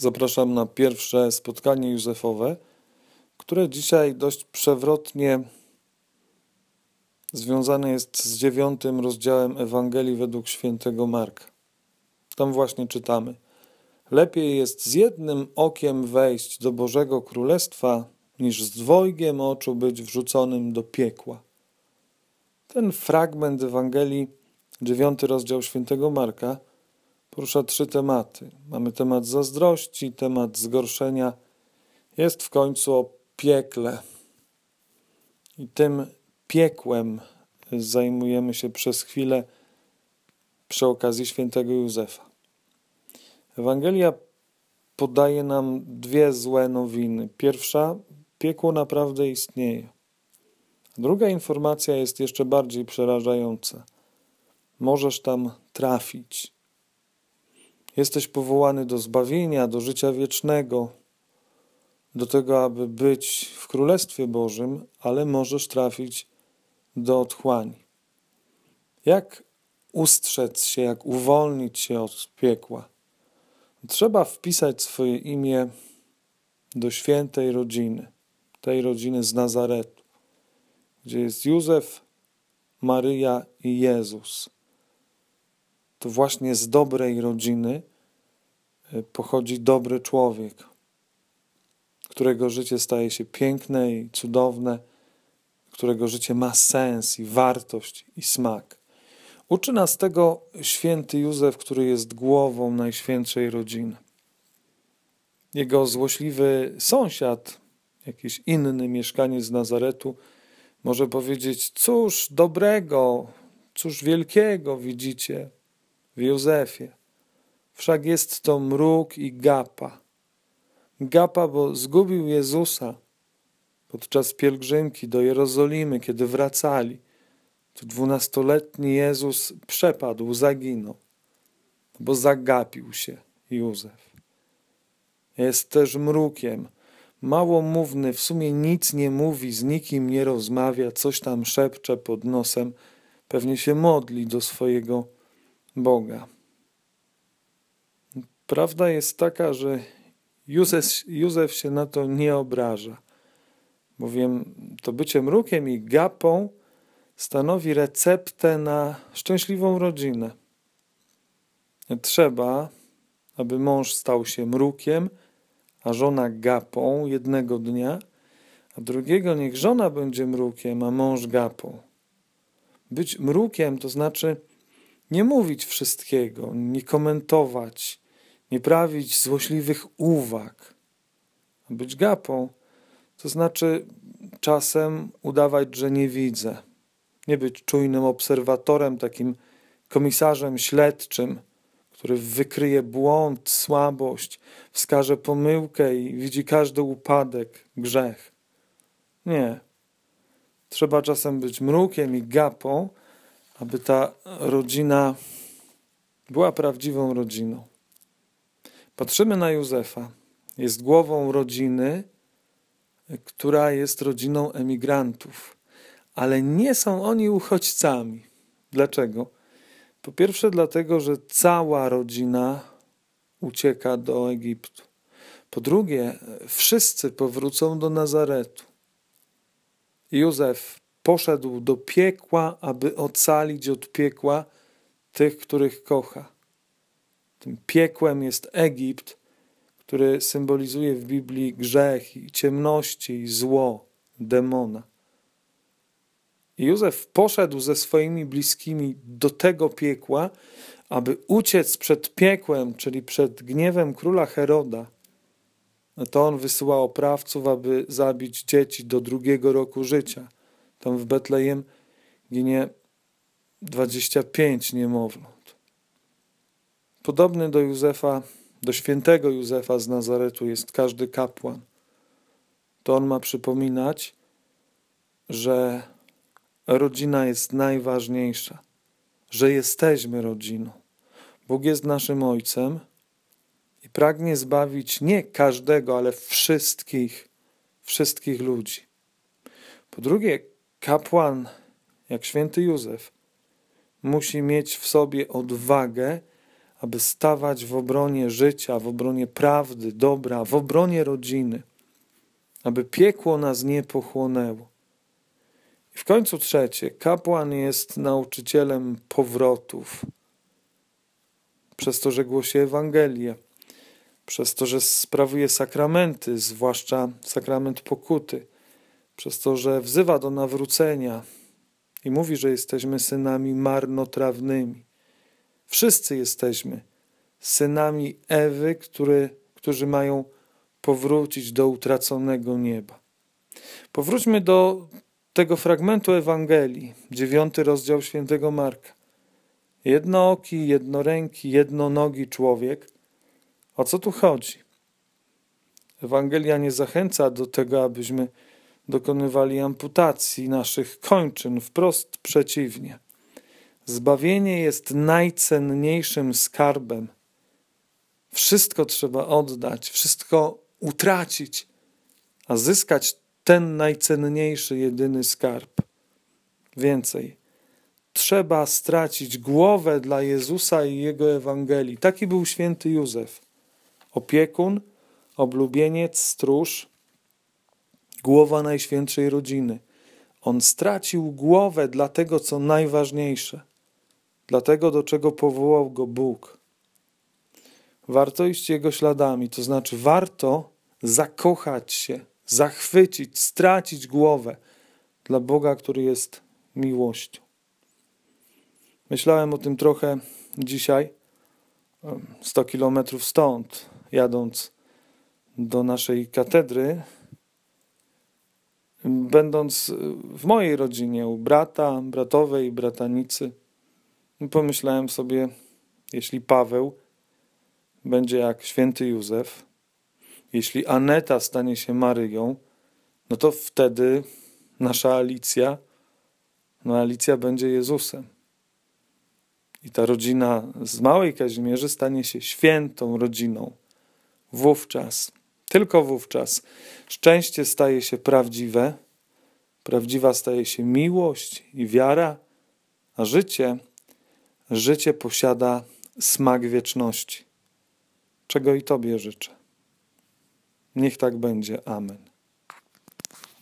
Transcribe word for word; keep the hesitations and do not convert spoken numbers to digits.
Zapraszam na pierwsze spotkanie józefowe, które dzisiaj dość przewrotnie związane jest z dziewiątym rozdziałem Ewangelii według świętego Marka. Tam właśnie czytamy: lepiej jest z jednym okiem wejść do Bożego Królestwa, niż z dwojgiem oczu być wrzuconym do piekła. Ten fragment Ewangelii, dziewiąty rozdział świętego Marka, porusza trzy tematy. Mamy temat zazdrości, temat zgorszenia, jest w końcu o piekle. I tym piekłem zajmujemy się przez chwilę przy okazji świętego Józefa. Ewangelia podaje nam dwie złe nowiny. Pierwsza, piekło naprawdę istnieje. Druga informacja jest jeszcze bardziej przerażająca. Możesz tam trafić. Jesteś powołany do zbawienia, do życia wiecznego, do tego, aby być w Królestwie Bożym, ale możesz trafić do otchłani. Jak ustrzec się, jak uwolnić się od piekła? Trzeba wpisać swoje imię do świętej rodziny, tej rodziny z Nazaretu, gdzie jest Józef, Maryja i Jezus. To właśnie z dobrej rodziny pochodzi dobry człowiek, którego życie staje się piękne i cudowne, którego życie ma sens i wartość i smak. Uczy nas tego święty Józef, który jest głową najświętszej rodziny. Jego złośliwy sąsiad, jakiś inny mieszkaniec z Nazaretu, może powiedzieć: cóż dobrego, cóż wielkiego widzicie w Józefie. Wszak jest to mruk i gapa. Gapa, bo zgubił Jezusa podczas pielgrzymki do Jerozolimy, kiedy wracali. To dwunastoletni Jezus przepadł, zaginął, bo zagapił się Józef. Jest też mrukiem, małomówny, w sumie nic nie mówi, z nikim nie rozmawia, coś tam szepcze pod nosem, pewnie się modli do swojego Boga. Prawda jest taka, że Józef, Józef się na to nie obraża, bowiem to bycie mrukiem i gapą stanowi receptę na szczęśliwą rodzinę. Trzeba, aby mąż stał się mrukiem, a żona gapą jednego dnia, a drugiego niech żona będzie mrukiem, a mąż gapą. Być mrukiem to znaczy nie mówić wszystkiego, nie komentować, nie prawić złośliwych uwag. A być gapą to znaczy czasem udawać, że nie widzę. Nie być czujnym obserwatorem, takim komisarzem śledczym, który wykryje błąd, słabość, wskaże pomyłkę i widzi każdy upadek, grzech. Nie. Trzeba czasem być mrukiem i gapą, aby ta rodzina była prawdziwą rodziną. Patrzymy na Józefa. Jest głową rodziny, która jest rodziną emigrantów. Ale nie są oni uchodźcami. Dlaczego? Po pierwsze dlatego, że cała rodzina ucieka do Egiptu. Po drugie, wszyscy powrócą do Nazaretu. Józef poszedł do piekła, aby ocalić od piekła tych, których kocha. Tym piekłem jest Egipt, który symbolizuje w Biblii grzech i ciemności i zło, demona. I Józef poszedł ze swoimi bliskimi do tego piekła, aby uciec przed piekłem, czyli przed gniewem króla Heroda. To on wysyła oprawców, aby zabić dzieci do drugiego roku życia. Tam w Betlejem ginie dwadzieścia pięć niemowląt. Podobny do Józefa, do świętego Józefa z Nazaretu jest każdy kapłan. To on ma przypominać, że rodzina jest najważniejsza, że jesteśmy rodziną. Bóg jest naszym Ojcem i pragnie zbawić nie każdego, ale wszystkich, wszystkich ludzi. Po drugie, kapłan, jak święty Józef, musi mieć w sobie odwagę, aby stawać w obronie życia, w obronie prawdy, dobra, w obronie rodziny, aby piekło nas nie pochłonęło. I w końcu trzecie, kapłan jest nauczycielem powrotów. Przez to, że głosi Ewangelię, przez to, że sprawuje sakramenty, zwłaszcza sakrament pokuty, przez to, że wzywa do nawrócenia i mówi, że jesteśmy synami marnotrawnymi. Wszyscy jesteśmy synami Ewy, który, którzy mają powrócić do utraconego nieba. Powróćmy do tego fragmentu Ewangelii, dziewiąty rozdział świętego Marka. Jednooki, jednoręki, jednonogi człowiek. O co tu chodzi? Ewangelia nie zachęca do tego, abyśmy dokonywali amputacji naszych kończyn, wprost przeciwnie. Zbawienie jest najcenniejszym skarbem. Wszystko trzeba oddać, wszystko utracić, a zyskać ten najcenniejszy, jedyny skarb. Więcej. Trzeba stracić głowę dla Jezusa i Jego Ewangelii. Taki był święty Józef. Opiekun, oblubieniec, stróż, głowa najświętszej rodziny. On stracił głowę dla tego, co najważniejsze, dla tego, do czego powołał go Bóg. Warto iść Jego śladami, to znaczy warto zakochać się, zachwycić, stracić głowę dla Boga, który jest miłością. Myślałem o tym trochę dzisiaj, sto kilometrów stąd, jadąc do naszej katedry, będąc w mojej rodzinie, u brata, bratowej, bratanicy, pomyślałem sobie, jeśli Paweł będzie jak święty Józef, jeśli Aneta stanie się Maryją, no to wtedy nasza Alicja, no Alicja będzie Jezusem. I ta rodzina z Małej Kazimierzy stanie się świętą rodziną. Wówczas, tylko wówczas, szczęście staje się prawdziwe, prawdziwa staje się miłość i wiara, a życie, życie posiada smak wieczności. Czego i Tobie życzę. Niech tak będzie. Amen.